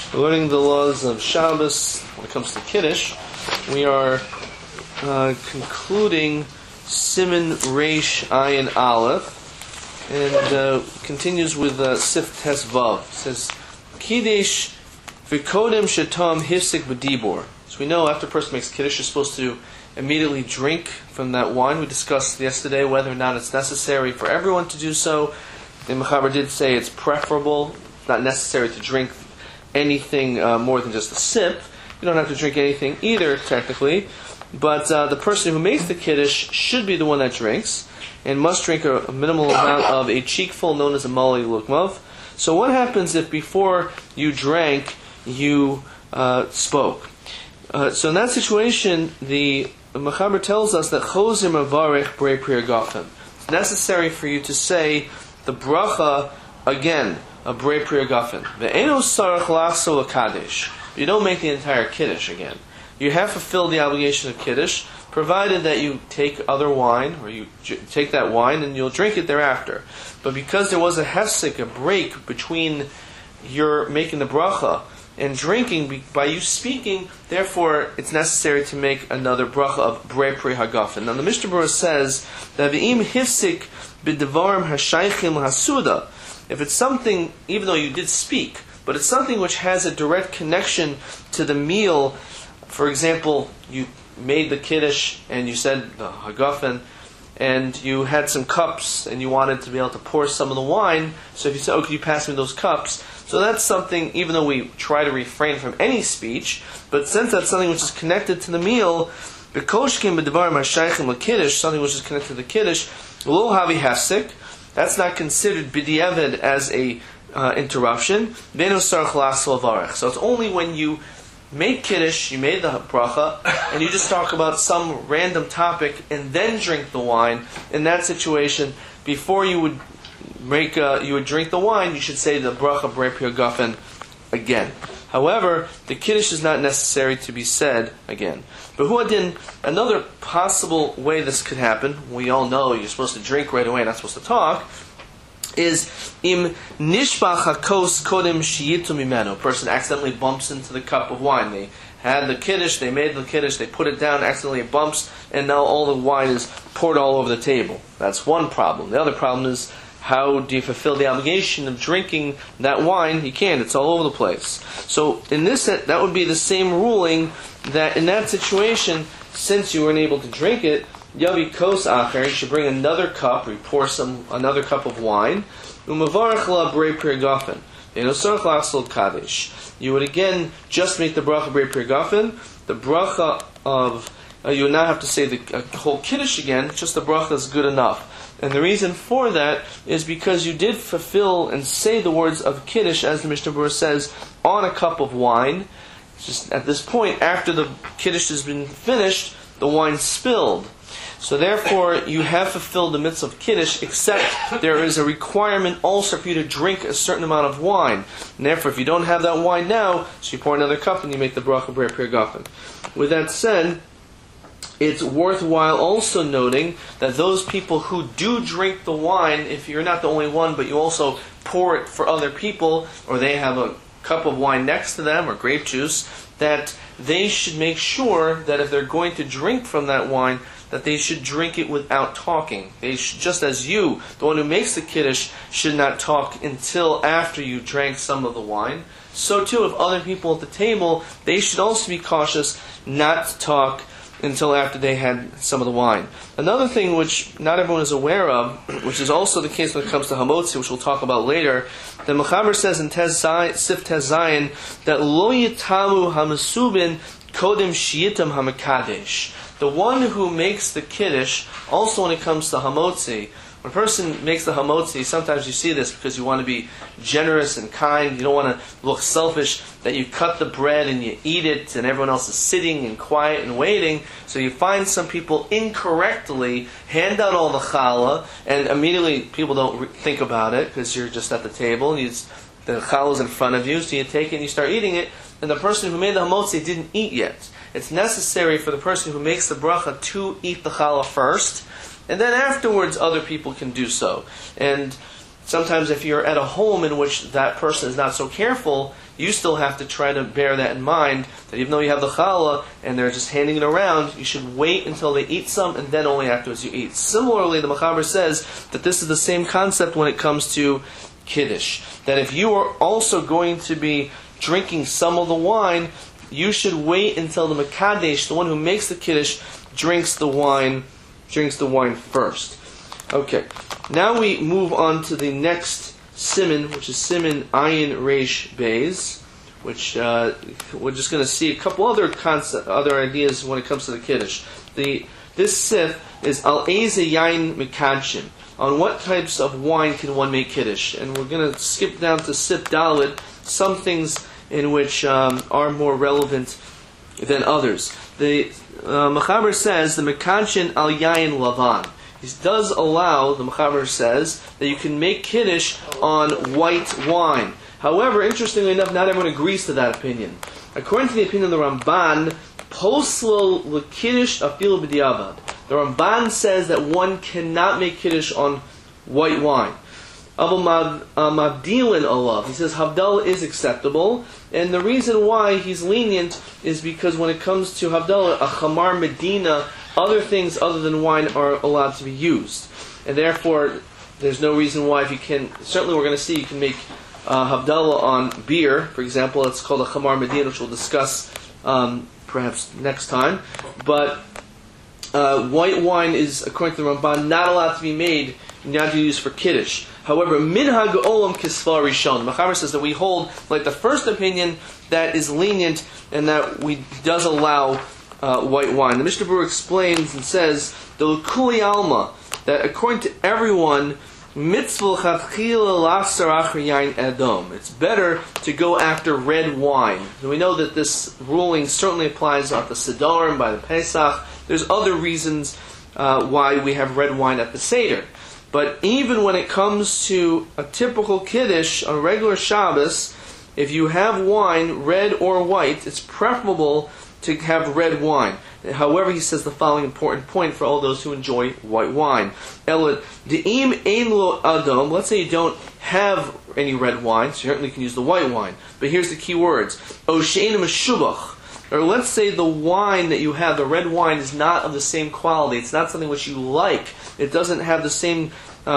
We're learning the laws of Shabbos when it comes to Kiddush. We are concluding Siman Reish Ayin Aleph, and continues with Sif Tes Vav. It says, Kiddush v'kodem shetam hifsik b'dibor. So we know after a person makes Kiddush, you're supposed to immediately drink from that wine. We discussed yesterday whether or not it's necessary for everyone to do so. The Mechaber did say it's preferable, not necessary to drink anything more than just a sip. You don't have to drink anything either, technically. But the person who makes the Kiddush should be the one that drinks, and must drink a minimal amount of a cheekful known as a mali lukmav. So what happens if before you drank, you spoke? So in that situation, the Mechaber tells us that Chozir Mavarech Brei Pri Hagafen. It's necessary for you to say the bracha again, a Brei Pri Hagafen. Ve'eno sarach lachso l'kadesh. You don't make the entire Kiddush again. You have fulfilled the obligation of Kiddush, provided that you take other wine, or you take that wine and you'll drink it thereafter. But because there was a hefsek, a break between your making the bracha and drinking, by you speaking, therefore it's necessary to make another bracha of Brei Pri Hagafen. Now the Mishnah Berurah says that v'im hifsik b'devarim hashaychim hasuda. If it's something, even though you did speak, but it's something which has a direct connection to the meal. For example, you made the Kiddush and you said the Hagafen, and you had some cups and you wanted to be able to pour some of the wine. So if you said, "Oh, could you pass me those cups?" So that's something, even though we try to refrain from any speech, but since that's something which is connected to the meal, something which is connected to the Kiddush, lo havi hefsek, that's not considered b'diavad as a interruption. So it's only when you made Kiddush, you made the bracha, and you just talk about some random topic and then drink the wine. In that situation, before you would drink the wine, you should say the bracha Brei Pri Hagafen again. However, the Kiddush is not necessary to be said again. But huadin, another possible way this could happen, we all know you're supposed to drink right away, not supposed to talk, is im nishbach hakos kodem shiyitu mimenu. A person accidentally bumps into the cup of wine. They had the Kiddush, they made the Kiddush, they put it down, accidentally it bumps, and now all the wine is poured all over the table. That's one problem. The other problem is, how do you fulfill the obligation of drinking that wine? You can't. It's all over the place. So in this, that would be the same ruling, that in that situation, since you weren't able to drink it, Yavi kos acher, you should bring another cup, or you pour another cup of wine. Umavarach la Brei Pri Hagafen. Enosarach lachsol kadesh. You would again just make the bracha Brei Pri Hagafen. The bracha of you would not have to say the whole Kiddush again. Just the bracha is good enough. And the reason for that is because you did fulfill and say the words of Kiddush, as the Mishnah Berurah says, on a cup of wine. Just at this point, after the Kiddush has been finished, the wine spilled. So therefore, you have fulfilled the mitzvah of Kiddush, except there is a requirement also for you to drink a certain amount of wine. And therefore, if you don't have that wine now, so you pour another cup and you make the bracha Brei Pri Hagafen. With that said, it's worthwhile also noting that those people who do drink the wine, if you're not the only one, but you also pour it for other people, or they have a cup of wine next to them, or grape juice, that they should make sure that if they're going to drink from that wine, that they should drink it without talking. They should, just as you, the one who makes the Kiddush, should not talk until after you drank some of the wine. So too, if other people at the table, they should also be cautious not to talk until after they had some of the wine. Another thing which not everyone is aware of, which is also the case when it comes to Hamotzi, which we'll talk about later, the Mechaber says in Sif Tes Zayin that Lo Yitamu Hamasubin Kodem Shiyitam Hamakadesh. The one who makes the Kiddush, also when it comes to Hamotzi, when a person makes the Hamotzi, sometimes you see this because you want to be generous and kind, you don't want to look selfish, that you cut the bread and you eat it and everyone else is sitting and quiet and waiting. So you find some people incorrectly hand out all the challah, and immediately people don't think about it because you're just at the table and the challah is in front of you, so you take it and you start eating it, and the person who made the Hamotzi didn't eat yet. It's necessary for the person who makes the bracha to eat the challah first, and then afterwards other people can do so. And sometimes if you're at a home in which that person is not so careful, you still have to try to bear that in mind, that even though you have the challah and they're just handing it around, you should wait until they eat some and then only afterwards you eat. Similarly, the Mechaber says that this is the same concept when it comes to Kiddush. That if you are also going to be drinking some of the wine, you should wait until the Mekadesh, the one who makes the Kiddush, drinks the wine first. Okay, now we move on to the next Siman, which is Siman Ayin Reish Beis, which we're just going to see a couple other ideas when it comes to the Kiddush. This Sif is Al Eze Yain Mekadshin. On what types of wine can one make Kiddush? And we're going to skip down to Sif Dalit, some things in which are more relevant than others. The Mechaber says the Mekadshin Al Yain Lavan. He does allow, the Mechaber says, that you can make Kiddush on white wine. However, interestingly enough, not everyone agrees to that opinion. According to the opinion of the Ramban, Poslo L'Kiddush Afilu B'diavad. The Ramban says that one cannot make Kiddush on white wine. Abu Mavdilin Olav. He says Havdalah is acceptable, and the reason why he's lenient is because when it comes to Havdalah, a Chamar Medina, other things other than wine are allowed to be used. And therefore, there's no reason why if you can, certainly we're going to see you can make Havdalah on beer, for example. It's called a Chamar Medina, which we'll discuss perhaps next time. But white wine is, according to the Ramban, not allowed to be made, not to be used for Kiddush. However, Minhag Olam Kisva Rishon. Mechaber says that we hold, like the first opinion, that is lenient and that we does allow white wine. The Mishnah Berurah explains and says, the L'kuli Alma, that according to everyone, mitzvah chachila lachsar achar yain edom. It's better to go after red wine. And we know that this ruling certainly applies at the Sederim, by the Pesach. There's other reasons why we have red wine at the Seder. But even when it comes to a typical Kiddush on regular Shabbos, if you have wine, red or white, it's preferable to have red wine. However, he says the following important point for all those who enjoy white wine. Elad, de'im ein lo adom. Let's say you don't have any red wine, so you certainly can use the white wine. But here's the key words. O she'ein meshubach. Or let's say the wine that you have, the red wine, is not of the same quality. It's not something which you like. It doesn't have the same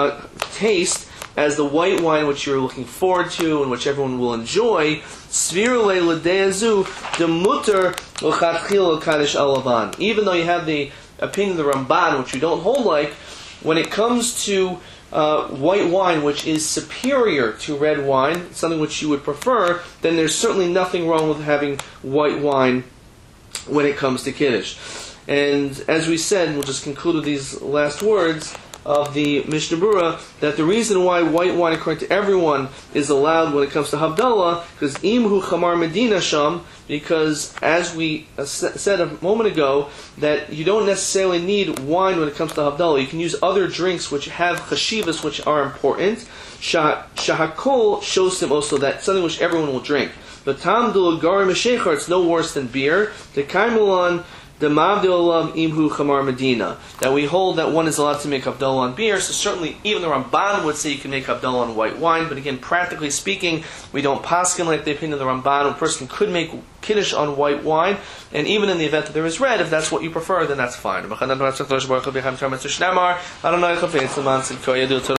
taste as the white wine which you're looking forward to and which everyone will enjoy. Svirule l'deazu demuter l'chatchil l'kadosh alavan. Even though you have the opinion of the Ramban, which you don't hold like, when it comes to white wine, which is superior to red wine, something which you would prefer, then there's certainly nothing wrong with having white wine when it comes to Kiddush. And as we said, we'll just conclude with these last words of the Mishnah Berurah, that the reason why white wine, according to everyone, is allowed when it comes to Havdalah, because imhu chamar medina sham, because as we said a moment ago, that you don't necessarily need wine when it comes to Havdalah. You can use other drinks which have chashivas, which are important. Shahakol shows him also that something which everyone will drink. But tam dulagari meshechar, it's no worse than beer. The kaimulan the Mavdil Imhu Chamar Medina, that we hold that one is allowed to make Havdalah on beer. So certainly even the Ramban would say you can make Havdalah on white wine, but again, practically speaking, we don't paskin like the opinion of the Ramban. A person could make Kiddush on white wine, and even in the event that there is red, if that's what you prefer, then that's fine.